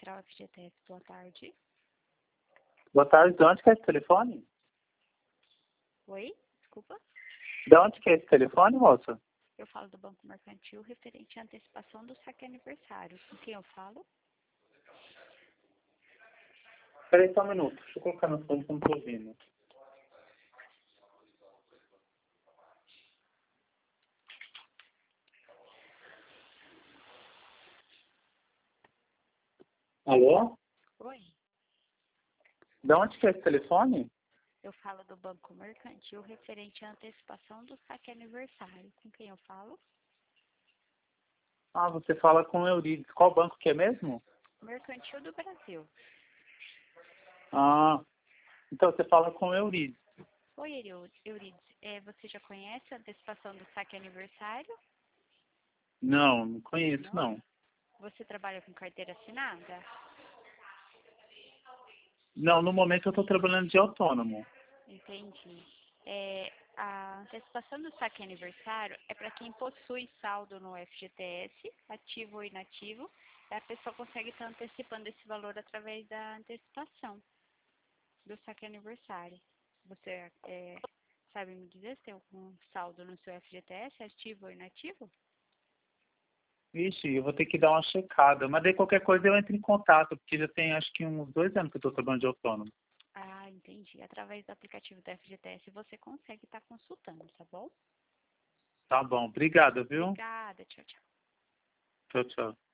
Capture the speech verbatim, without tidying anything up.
Central F G T S, boa tarde. Boa tarde, de onde que é esse telefone? Oi, desculpa. De onde que é esse telefone, moça? Eu falo do Banco Mercantil referente à antecipação do saque aniversário. Com quem eu falo? Espera aí só um minuto, deixa eu colocar no fone que eu não tô ouvindo. Alô? Oi, De onde que é esse telefone? eu falo do Banco Mercantil referente à antecipação do saque aniversário. Com quem eu falo? Ah, você fala com o Eurides. Qual banco que é mesmo? Mercantil do Brasil. Ah, então você fala com o Eurides. Oi, Eurides. Eurides, é, você já conhece a antecipação do saque aniversário? Não, não conheço, Não? não. Você trabalha com carteira assinada? Não, no momento eu estou trabalhando de autônomo. Entendi. É, a antecipação do saque aniversário é para quem possui saldo no F G T S, ativo ou inativo, e a pessoa consegue estar antecipando esse valor através da antecipação do saque aniversário. Você é, sabe me dizer se tem algum saldo no seu F G T S, ativo ou inativo? Vixe, eu vou ter que dar uma checada. Mas daí qualquer coisa eu entro em contato, porque já tem acho que uns dois anos que eu estou trabalhando de autônomo. Ah, entendi. Através do aplicativo da F G T S você consegue estar consultando, tá bom? Tá bom, obrigado, viu? Obrigada, tchau, tchau. Tchau, tchau.